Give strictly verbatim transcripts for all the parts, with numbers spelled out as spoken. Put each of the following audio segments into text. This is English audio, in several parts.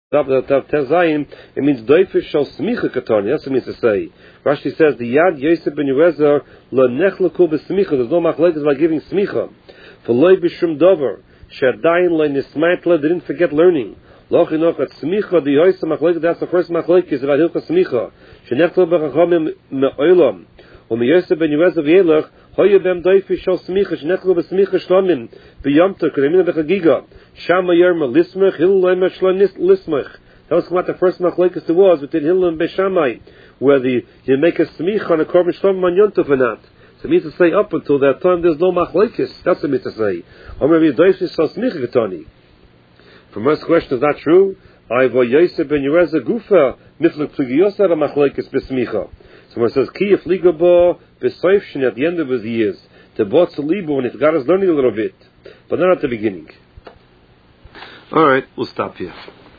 It means doifish shal smicha katani. That's what it means to say. Rashi says the yad Yosef ben Yehuyezer lo nechlaku b'smicha. There's no machlekes by giving smicha. For loy b'shum dover shadayin lo nismaitla. They didn't forget learning. Loch inoch at smicha the Yosef machlekes. That's the first machlekes about hilchas smicha. Shenechlo b'chachamim me'olam. When Yosef ben Yehuyezer v'yelach hoye bem doifish shal smicha shenechlo b'smicha shlamim b'yamta k'remina b'chagiga. Shama Yerma Lismach, Hillel Shlonis Lismach. That was what the first machlekes there was within Hillel and Beishamai, where the you make a smich on a korban shlom on Yontif or not. So it means to say up until that time there's no machlekes. That's what it means to say. Omer Yisrael saw smich getani. For most question is not true. I vo Yosef ben Yehuyezer gufa miflek plugiyos ara machlekes besmicha. So when it says ki yifligabo besoifshin at the end of his years, the botz libo when it got us learning a little bit, but not at the beginning. All right, we'll stop here.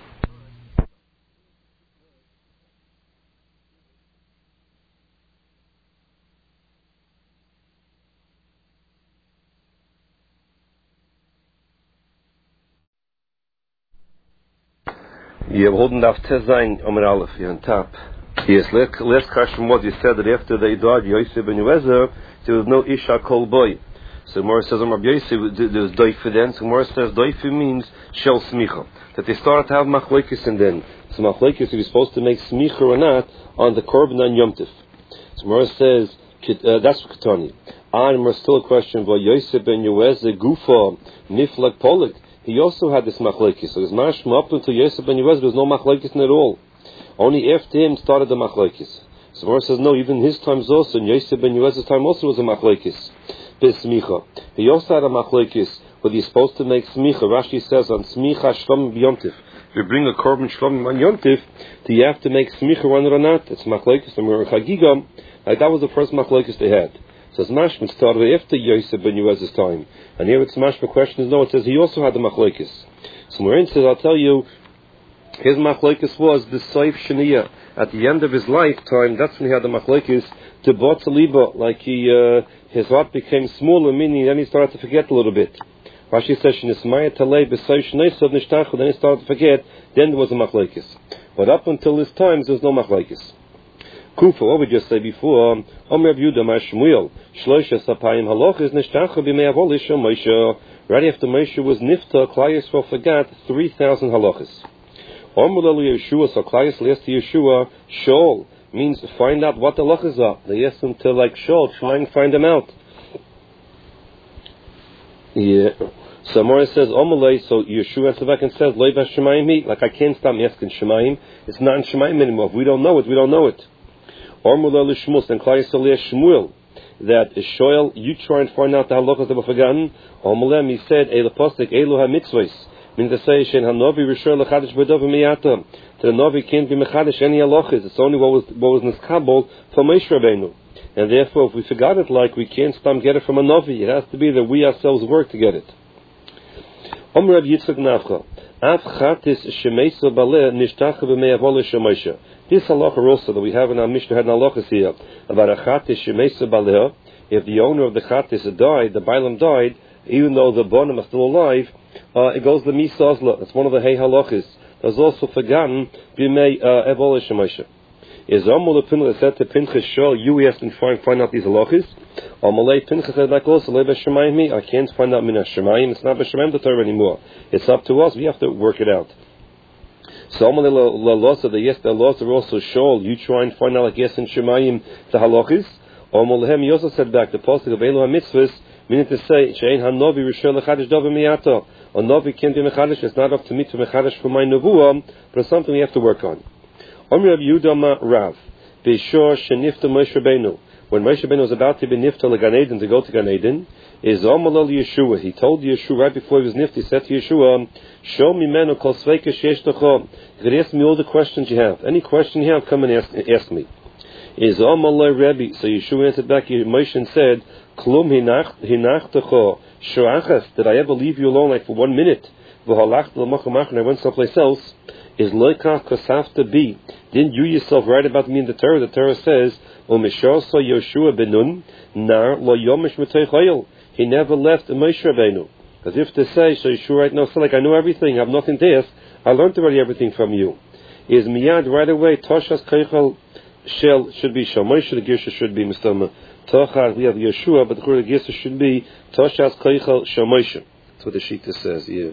You holding off Tezain Omer Aleph here on top. Yes, last, last question was you said that after they died, Yosef ben Yehuyezer, there was no Isha Kol Boy. So Gemara says, Rabbi Yosef, there was doife then. So Gemara says, doife means shel smicha. That they started to have machlekes and then. So machlekes, if you're supposed to make smicha or not, on the korban on Yom Tif. So Gemara says, uh, that's what Ketani. And there's still a question, but Yosef ben Yehuyezer, Gufa, Niflag Polik, he also had this machlekes. So his mashma up until Yosef ben Yehuyezer, there was no machlekes at all. Only after him started the machlekes. So Gemara says, no, even his times also, in Yosef ben Yehuezer's time also was a machlekes. Smicha. He also had a machlekes whether he's supposed to make smicha. Rashi says on smicha shlom b'yontif. If you bring a korban shlom on yontif, do you have to make smicha on it or not? It's machlekes. And we're chagiga. Like that was the first machlekes they had. So it's mashma started after Yosef ben Yehuezer's time. And here it's mashma question is no. It says he also had the machlekes. So Morin says I'll tell you, his machlekes was the Saif Shaniya. At the end of his lifetime, that's when he had the machlekes to Botzaliba, like he, uh, his heart became smaller, meaning then he started to forget a little bit. Rashi says, Shnismaya Talei B'Say Shneisod Nishtachu, then he started to forget, then there was a machlekes. But up until his times, there was no machlekes. Kufa, what we just say before, Omer Yehuda Mar Shmuel, Shloisha Sapayim Halochis Nishtachu B'Mei Avolish Moshe. Right after Moshe was nifta, Klai Yisrael forgot three thousand halochis. Omer Lelu Yeshua, so Klai Yisrael asked Yeshua, Shol, means find out what the halachas are. They asked him to like Shol, try and find them out. Yeah. So Mora says, Omalei, so Yeshua answers back and says, Loi Shemayim, like I can't stop asking Shemayim. It's not in Shemayim anymore. If we don't know it, we don't know it. Omalei Shmuel, and Klai Yisrael Shmuel, that is Shoel, you try and find out the halachas that were forgotten. Omalei, he said, Eila Postek, Eilu HaMitzvahs. Means to say, Shen HaNovi Rishol Lechadish B'Dov Miyata. The Novi can't be mechadish any halachas. It's only what was what was niskabel from Moshe Rabbeinu, and therefore, if we forgot it, like we can't stop get it from a Novi, it has to be that we ourselves work to get it. Omer Rav Yitzchak Nafcha, Av Chatis Shemeisa Baleh Nishtacha B'Mei Avolish Moshe. This halacha also that we have in our Mishnah had halachas here about a Chatis Shemeisa Baleh. If the owner of the Chatis died, the Bailam died, even though the Bonim are still alive, uh, it goes the Misazla. It's one of the Hey halachas. Has also forgotten b'mei evolish Moshe. Is Amul Pinchas said to Pinchas, "Show you asked and find find out these halachas." Amalei Pinchas said like also Lei B'Shemayim me. I can't find out Mina Shemayim. It's not B'Shemayim the Torah anymore. It's up to us. We have to work it out. So Amalei La Losa the yes the laws are also show you try and find out like yes in Shemayim the halachas. Amalei he also said back the pasuk of Elu HaMitzvahs, meaning to say Shein HaNovi Rishol Lechadish Dovim Miyato. A Novi can't be mechadish. It's not up to me to mechadish for my nevuah, but it's something we have to work on. Omer Rav Yehuda Rav Beishor Shenifta Moshe Rabbeinu. When Moshe Rabbeinu was about to be nifta to Gan Eden, to go to Gan Eden, is Omer Yeshua. He told Yeshua right before he was nifta. He said to Yeshua, "Show me menu kol sveika sheyesh tocho." You can ask me all the questions you have. Any question you have, come and ask, ask me. Is Omer Rebbe. So Yeshua answered back. Moshe and said, "Klum hinach hinach tocho." Shurachas, did I ever leave you alone like for one minute? V'halachta l'machamach, and I went someplace else. Is loikach kosafta bi? Didn't you yourself write about me in the Torah? The Torah says, "Umishor so Yoshua benun nar lo yomish metoich oyel." He never left Moshe Rabbeinu. As if to say, so Yeshua right now, so like I know everything, I have nothing to ask, I learned already everything from you. Is miyad right away, Toshas Keichel Shel should be Shel Moshe, the Girsha should be Mistama. Tochar, we have Yeshua, but the Girsha should be Toshas Keichel Shel Moshe. That's what the Shita says, yeah.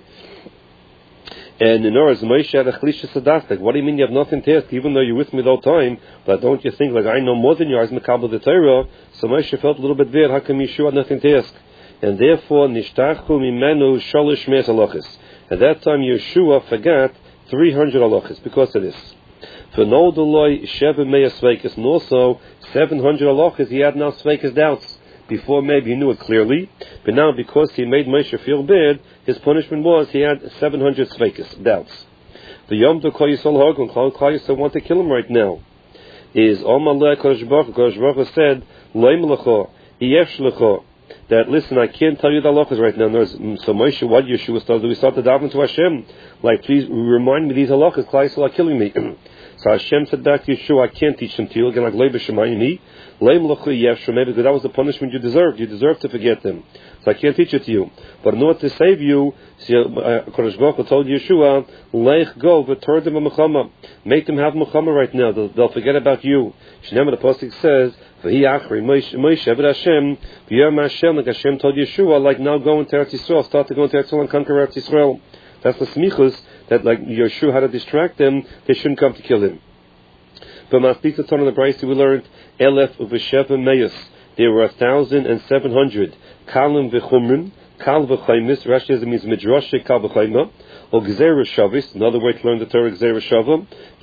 And in other words, Moshe had a chlisha sadas. Like, what do you mean you have nothing to ask, even though you're with me the whole time? But don't you think, like, I know more than you, I was Mekabel the Torah? So Moshe felt a little bit weird. How come Yeshua had nothing to ask? And therefore, Nishtachu Mimenu Sholish Me'es halachos. At that time, Yeshua forgot three hundred halachos because of this. For no delay Sheva Me'es Sveikas, and also seven hundred halachos he had now Sveikas doubts. Before maybe he knew it clearly, but now because he made Moshe feel bad, his punishment was he had seven hundred sveikas, doubts. The Yom Tov Kol Yisrael Hagon, Kol Yisrael want to kill him right now. Is Omalei Kodesh Baruch Hu, Kodesh Baruch Hu said, Loim Lecho, Yesh Lecho, that listen, I can't tell you the halachas right now. So Moshe, what Yeshua started? We started davening to Hashem, like please remind me these halachas. Klal Yisrael are killing me. So Hashem said back to Yeshua, I can't teach them to you. Again, like Lei B'Shemayim me. Leim L'chu Yevshu, maybe because that was the punishment you deserved. You deserved to forget them. So I can't teach it to you. But in order to save you, Kodesh Baruch Hu told Yeshua, Leich go, return them a Mechama. Make them have Mechama right now. They'll, they'll forget about you. Shneimah the Pasuk says, V'hi Achri, Moshe, Eved Hashem, V'yom Hashem, like Hashem told Yeshua, like now go into Eretz Yisrael, start to go into Eretz Yisrael and conquer Eretz Yisrael. That's the smichus, that like Yeshua had to distract them, they shouldn't come to kill him. But Mastika Ton on the Braysi we learned, Elef Uvesheva Meyus. There were a thousand and seven hundred. Kalim v'chumrim, Kal v'chaymis. Rashi says it means Midrashe Kal v'chayma. Or Gzeira Shavis. Another way to learn the Torah, Gzeira Shava.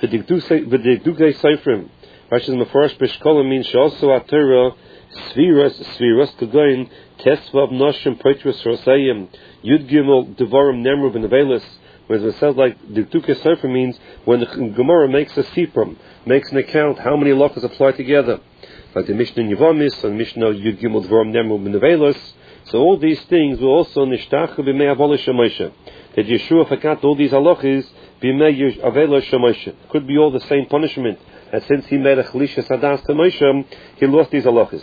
V'digdugei Seifrim. Rashi says Mefarash B'shkola means also a Torah Sviras Sviras Kagoyin Tesvav Noshim Petrus Rosayim Yud Gimel Devarim Nemru V'Nevelis. Whereas it says like Digdugei Seifrim means when the Gemara makes a sipram, makes an account how many halachas apply together. Like the Mishnah in Yevamis and Mishnah Yud Gimel Dvarim Nemru B'Nevelos. So all these things were also Nishtachu B'mei Avolish Moshe. That Yeshua forgot all these halachas B'mei Avolish Moshe. Could be all the same punishment. And since he made a Chalisha Sadas to Moshe, he lost these halachas.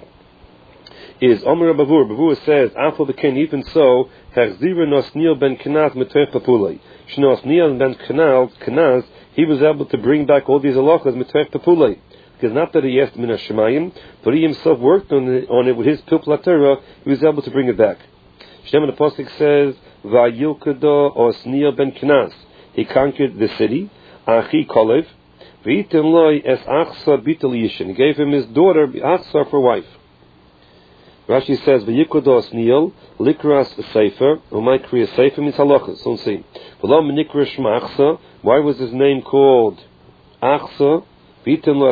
Is Omer Bavur. Bavur says, Afal B'Ken, even so, Hachzira Nosniel Ben Kenaz Metoch Papulei. Shnosniel Ben Kenaz, he was able to bring back all these halachas Metoch Papulei. Because not that he asked Min HaShemayim, but he himself worked on it, on it with his Pilpul Torah, he was able to bring it back. Shem the Pasuk says, Vayilkado Osniel Ben Kenaz. He conquered the city, Achi Kolev, V'iten Loi Es Achsa Bitel Yishin. He gave him his daughter, Achsa, for wife. Rashi says, V'yikado Osniel, Likras Sefer, Umay Kriya Sefer means halachas, so we'll see. V'lam Nikra Shma Achsa, why was his name called Achsa? Whoever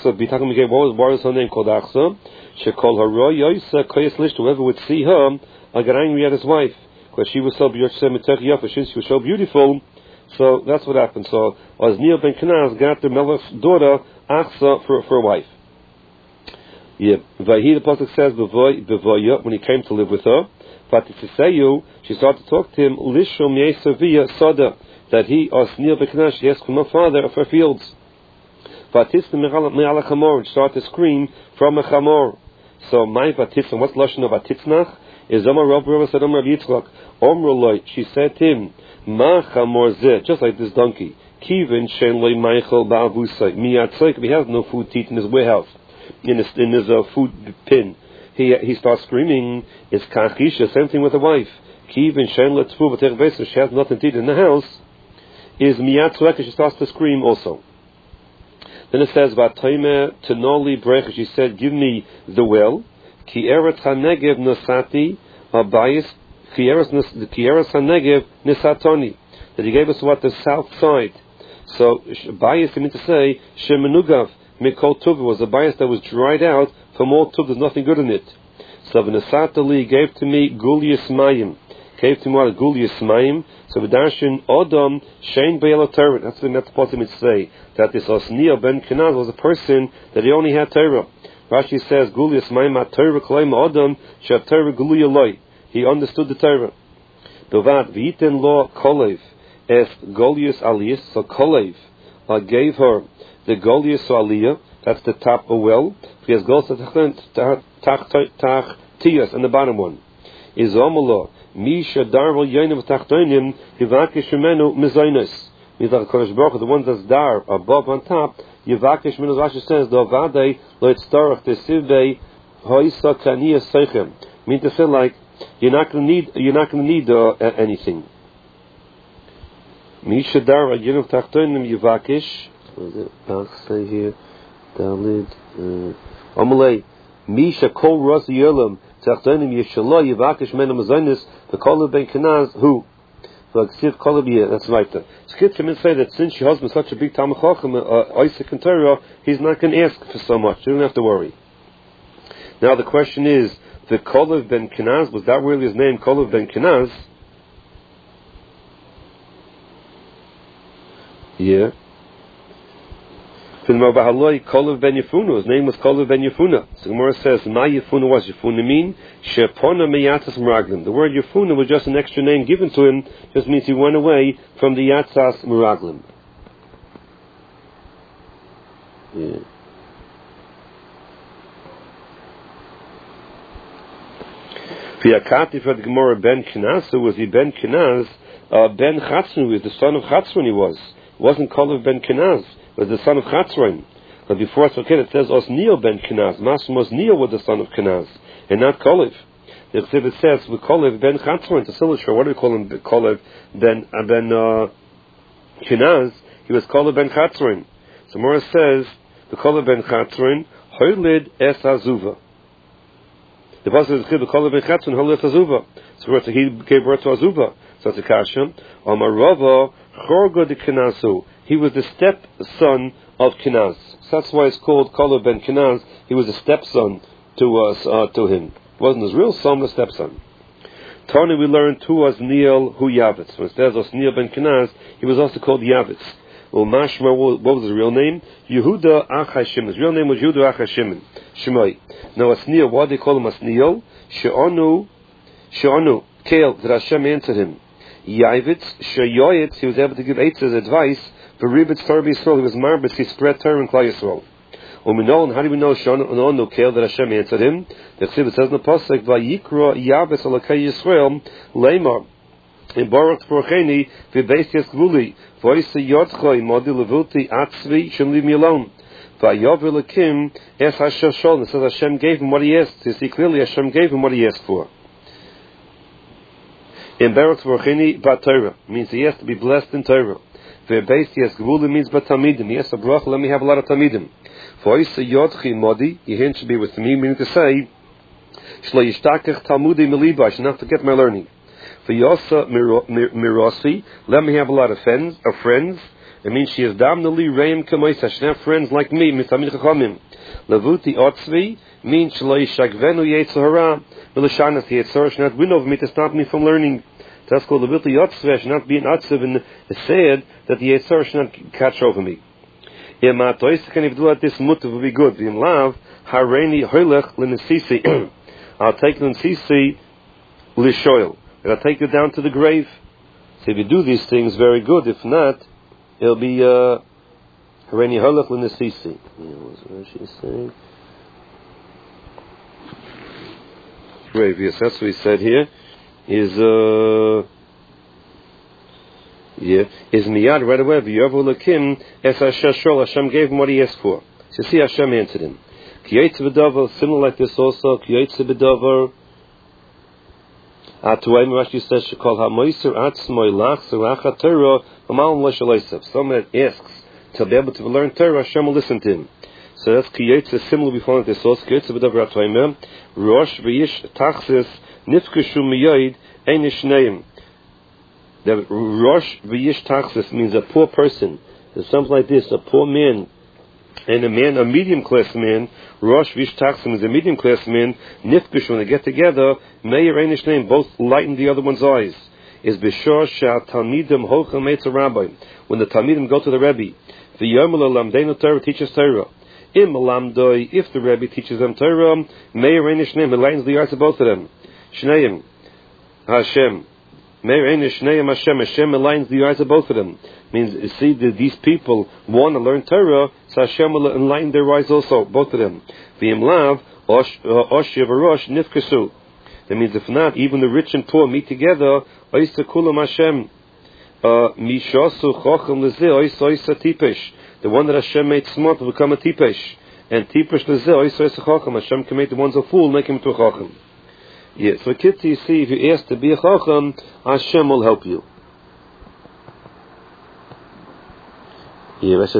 was her name called Achsa, she called her Roy Yoisa Koyes Lish. Whoever would see her, I got angry at his wife because she was so beautiful. She was so beautiful. So that's what happened. So Osniel ben Kenaz got the Melech's daughter Achsa for for a wife. Yeah, Vahi the pasuk says Bevoya when he came to live with her. But to say you, she started to talk to him Lishom Yesavia Soda that he Osniel ben Kenaz she asked from her father of her fields. Vatisna me'ala chamor, start to scream from a chamor. So my vatisna, what's lashon of vatisnach? Is Omar Rav Rav said Omar Yitzchak Omruloi. She said to him, Ma chamor zeh, just like this donkey. Kivin shen loy meichel ba'avusay. Miyatzek, he has no food to eat in his warehouse, in his in his uh, food pin. He he starts screaming. It's kachisha. Same thing with the wife. Kivin shen letzvu v'tech v'eser. She has nothing to eat in the house. Is miyatzek? She starts to scream also. Then it says, "V'atayme tenoli brech." She said, "Give me the well." Ki eretz hanegev nasati abayis. Ki eretz hanegev nisatoni. That he gave us what the south side. So bayis, I mean to say, shemenugav mikol tuv was a bayis that was dried out from all tuv. There's nothing good in it. So v'nesatali gave to me gulius mayim. Gave to me what gulius mayim. So v'darshin odom shein be'el Torah. That's the that's what to say that this Osniel ben Kenaz was a person that he only had Torah. Rashi says gulius mayim Torah kleim odom shav Torah guliya loy. He understood the Torah. Dovad v'yiten lo kolev es golius aliyas. So kolev uh, gave her the golius aliyah. That's the top of well. He has golius tach tach tach tiyas and the bottom one. is Omolo. Misha Darvel Yonim Tachtonim, Yivakish Menu Mizainis. Means like Kodesh Baruch, the ones that's dar, above on top, Yivakish Menu, Rashi says, Dovadei, Loit Starach, Tesivei, Hoisa Kaniya Seichem. Mean to say like, you're not going to need, you're not going to need uh, anything. Misha Darvel Yonim Tachtonim, Yivakish. What is it? I'll say here, Dalid, Omolei, Misha Kol Ras Yolam, Tachtonim Yeshallah Yivakish Menu Mizainis, the Kol Ben Kenaz, who? That's right. So kids come and say that since your husband's such a big Talmid Chacham, uh, Isaac and Torah, he's not going to ask for so much. You don't have to worry. Now the question is, the Kolev ben Kenaz, was that really his name, Kolev ben Kenaz? Yeah. Kolev ben Yefuna. His name was Kolev ben Yefuna. So Gemara says, "My Yefuna was Yefuna mean Shepona meyatzas meraglim." The word Yefuna was just an extra name given to him. Just means he went away from the yatzas meraglim. Yeah. Fiakati for the Gemara ben Kenaz. So was he ben Kenaz? Uh, ben Chatzron was the son of Chatzron. He was. It wasn't Kolev ben Kenaz. Was the son of Chatzron. But before it's okay, it says Osniel ben Kenaz. Masum Osniel was the son of Kenaz, and not Kolev. The exhibit says we Kolev ben Chatzron. To Silishra, what do we call him? Kolev ben uh, ben uh, Kenaz. He was Kolev ben Chatzron. So Mora says the Kolev ben Chatzron Holid es Azuva. The pasuk is the Kolev ben Chatzron Holid es Azuva. So he gave birth to Azuva. So it's a kasha. Amarava Chorgo de Kenazu. He was the stepson of Kenaz. So that's why it's called Kolev ben Kenaz. He was a stepson to us, uh, to him. It wasn't his real son, the stepson. Tony, we learned tu Osniel hu Yavitz. When it says Osniel ben Kenaz, he was also called Yavitz. Well, Mashma, what was his real name? Yehuda Ach HaShimon. His real name was Yehuda Ach HaShimon. Shemai. Now Osniel, why do they call him Osniel? She'onu, She'onu, Kale, that Hashem answered him. Yavitz, She'yoyitz, he was able to give Eitz's advice. For Ribitz Torah Yisrael, he was marbus, he spread Torah in Klal Yisrael. And how do we know Shon Kale that Hashem answered him? The Chsibit says in the pasuk, "Vayikra Yavitz Alakei Yisrael Leimar in Baruch Tvorcheni v'Beis Yesgvuli V'Oisa Yotzchoi Modi Levulti Atzvi Shem leave me alone." Vayover Lakim Es Hashem Shol. It says Hashem gave him what he asked. You see clearly Hashem gave him what he asked for. In Baruch Tvorcheni Bat Torah means he has to be blessed in Torah. Ve'beis Yesgvuli means Bat Tamidim. Yes, a brach. Let me have a lot of Tamidim. Voisa Yodchi Modi, Yehin should be with me, meaning to say, Shlo Yishtakech Talmudi Meliba, I should not forget my learning. V'yosa Mirosfi, let me have a lot of friends, of friends. It means she is damnali reim kamois, I should have friends like me, Mitamid Chachamim. Levuti Otzvi, means Shlo Yishakvenu Yetzahara, V'lashanas Yetzahara, should not win over me to stop me from learning. That's called Levuti Otzvi, I should not be an Otziv, and it's said that the Yetzahara should not catch over me. If this mutav will be good. V'im lav hareini hoylech l'nesisi. I'll take l'nesisi l'shoil. I'll take it down to the grave. So if you do these things, very good. If not, it'll be hareini hoylech l'nesisi. What's she saying? Grave. Yes, that's what he said here. Is uh. Yeah, is miyad right away. V'yovu lakim es Hashem shol. Hashem gave him what he asked for. So see, Hashem answered him. Kiyetz v'davar, similar like this also. Kiyetz v'davar. Atuay Rashi says shekol hamoiser atzmoi lach zeracha Torah v'malom l'shaleisav. Someone that asks to be able to learn Torah, Hashem will listen to him. So that's kiyetz is similar before like this also. Kiyetz v'davar atuay rosh v'yish tachsis nifkeshu miyad ein ishneim. The Rosh V'yish Tachsis means a poor person. There's something like this, a poor man and a man, a medium class man. Rosh V'yish Tachsis means a medium class man. Nifkish, when they get together, Meir Einish name, both lighten the other one's eyes. Is B'shor Sha'al Talmidim Hochel Meitz Rabbi. When the Talmidim go to the Rebbe, V'yomel Lamdeinu Torah teaches Torah. Im Lamdoi, if the Rebbe teaches them Torah, Meir Einish name, it lightens the eyes of both of them. Shneim, Hashem. Hashem Hashem aligns the eyes of both of them. Means, you see, that these people want to learn Torah, so Hashem will enlighten their eyes also, both of them. V'im lav, osh v'rosh nifkasu. That means if not, even the rich and poor meet together. Oisa kulam Hashem. Mishasu chochem lezeh oisa oisa tipesh. The one that Hashem made smart will become a tipesh. And tipesh lezeh oisa oisa chochem. Hashem can make the ones a fool, make him into a chochem. Yeah, so kids, you see, if you ask to be a chochem, Hashem will help you. Yeah, when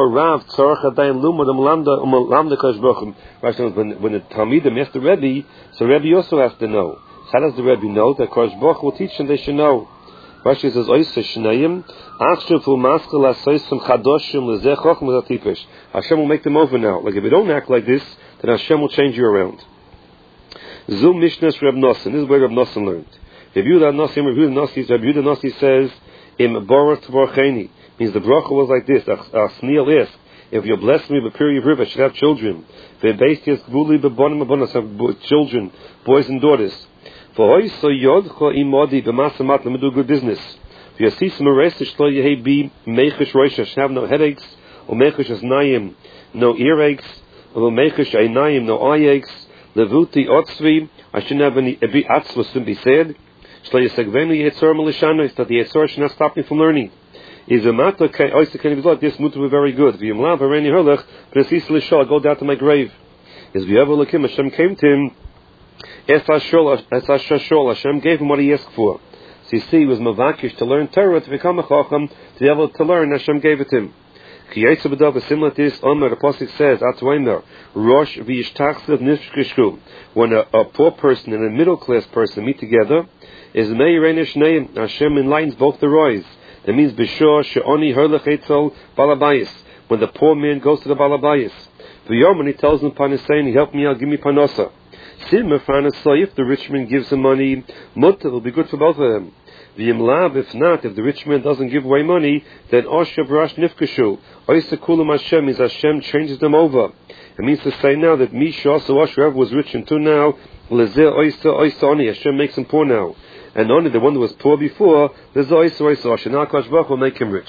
when the Talmidim ask the Rebbe, so Rebbe also has to know. So how does the Rebbe know? That Kosh Baruch will teach them, they should know. Rashi says, Oisa Shnayim, Achshav U'Maskel Asoisim Chadoshim L'Zeh Chochem L'Zatipesh. Hashem will make them over now. Like if you don't act like this, then Hashem will change you around. Zum Mishnas Reb Nosson. This is where Reb Nosson learned. Reb Yehuda Nosson, Reb Yehuda Nosson, Reb Yehuda Nosson says, Im Borach Tvorcheni. Means the bracha was like this. Asniel asked, if you bless me with period of river, I should have children. Children, boys and daughters. For hoy so yodcho imodi b'masamat, let me do good business. For yasis meresh shlo yehi be mechish roisha, should have no headaches, or mechish asnayim, no earaches, or mechish einayim, no eye aches. Levuti otzvi, I shouldn't have any every atzva shouldn't be said. Shlo yesegvenu yetzor melishano, is that the yetzor should not stop me from learning. Is a matter oyster can be like this mutu be very good. V'yimlav hareni herlech, but it's easily shall go down to my grave. Is v'yavu lekim Hashem came to him. Es Hashol, Es Hashol, Hashem gave him what he asked for. So you see, he was mavakish to learn Torah, to become a chacham, to be able to learn. Hashem gave it to him. Kiyetzu b'dav, similar to this, Omer, the pasuk says, Atwaimer, Rosh v'yishtachsev nishkishku. When a, a poor person and a middle class person meet together, is meirei shneim. Hashem enlightens both the rois. That means b'shor she'oni herlech etzel balabayis. When the poor man goes to the balabayis, v'yom, and he tells him panisayni, help me out, give me panosa. If the rich man gives him money, mutter will be good for both of them. V'yimlav, if not, if the rich man doesn't give away money, then oshav rash nifkashu. Oysa kulam Hashem means Hashem changes them over. It means to say now that Misha also Oshav was rich until now, lezeh oysa oysa oni, Hashem makes him poor now. And only the one that was poor before, lezeh oysa oysa osh, and Hakadosh Baruch will make him rich.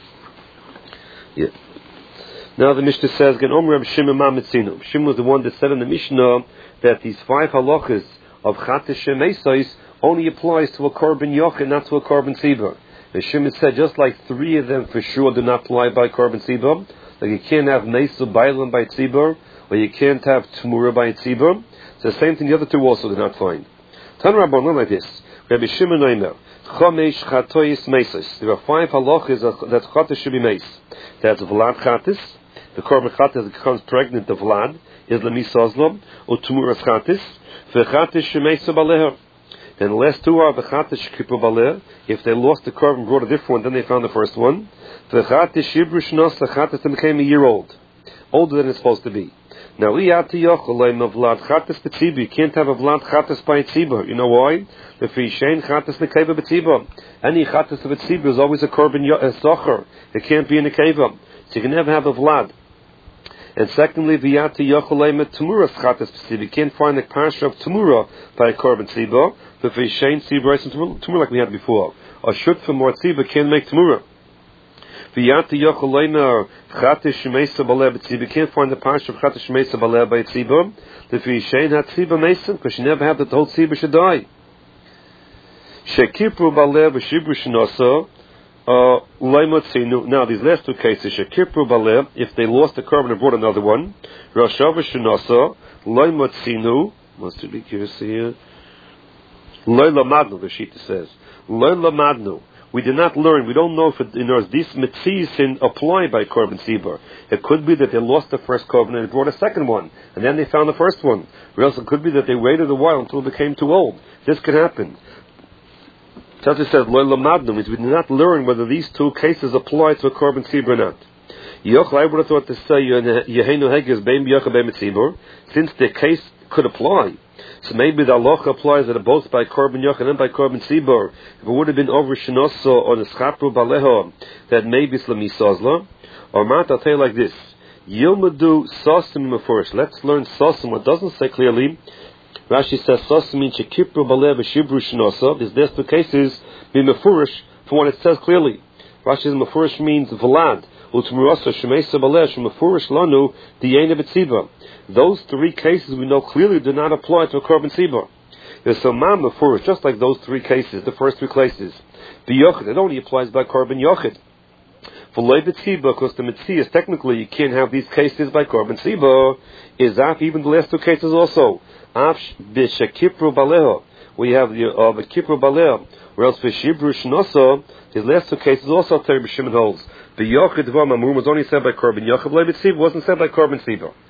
Yeah. Now the Mishnah says, "Gen Omer Reb Shimon ma mitzinu." Shimon was the one that said in the Mishnah that these five halachas of Chatas Shemesais only applies to a korban yochid, not to a korban tzibur. And Shimon said, just like three of them for sure do not apply by korban tzibur, like you can't have mesu bailam by tzibur, or you can't have tmura by tzibur. So the same thing the other two also do not find. Tan Rabban like this. Rabbi Shimon Omer, Chomesh Chatois Mesais. There are five halachas that Chatas should be meis. That's Vlad Chatas. The korban chatas becomes pregnant of Vlad is lemisazlam or tumuras chatas. V'chatas shemeisa baleher. Then the last two are the chatas shekipur baleher. If they lost the korban, brought a different one, then they found the first one. V'chatas shibru shnos, the chatas that became a year old, older than it's supposed to be. Now liyati yochaleim of Vlad chatas b'tzibur. You can't have a Vlad chatas by a tzibur. You know why? The fishein chatas nekeva b'tzibur. Any chatas of a tzibur is always a korban zocher. It can't be in a keva. So you can never have a Vlad. And secondly, v'yati yochaleim tmuras chatas b'tzibur. You can't find the parsha of tmura by a korban tzibur. The fishein tzibur and tmura like we had before. A shut for more tzibur can't make tmura. V'yati yochaleim chatas shemeisa baleh b'tzibur. You can't find the parsha of chatas shemeisa baleh by a tzibur. The fishein had tzibur meisen because you never have that the whole tzibur should die. Shekipru baleh v'shibru shnoso. Uh, now these last two cases, Shekipru Baleh, if they lost the korban and brought another one, Rashav Shinasa, Loimotzinu, wants to be curious here, Loila Madnu, the Shita says, Loila Madnu. We did not learn, we don't know if it, you know, these mitzvahs apply by korban tzibur. It could be that they lost the first korban and they brought a second one, and then they found the first one. Or else it could be that they waited a while until it became too old. This could happen. Tati says, Loila Madnu means we did not learn whether these two cases apply to a korban tzibur or not. Yoch, I would have thought to say, Yeheinu Heges, Beim Yocha Beim Tzibur, since the case could apply. So maybe the halacha applies that both by korban yochid and by korban tzibur. If it would have been over shenoso or neschapru baleho, that maybe it's lemisazla. Or mat, I'll tell you like this: Yilmadu sosim mefurish. Let's learn sosim. What doesn't say clearly. Rashi says sosim means shekipru baleho v'shibru shenoso. These there's two cases be mefurish for what it says clearly. Rashi says mefurish means vlad. Those three cases we know clearly do not apply to a korban tzibur. There's some man before, just like those three cases, the first three cases. The yochid, it only applies by korban yochid. For loy b'tziba, because the mitzias, technically you can't have these cases by korban tziba, is af, even the last two cases also. Af b'shekipru baleho, we have the uh, b'kipru baleho, or else b'shibru shnosa, his last two cases also Terry B'Shimon holds. The yochid v'amamur was only said by korban yochid, loy b'tziba wasn't said by korban tziba.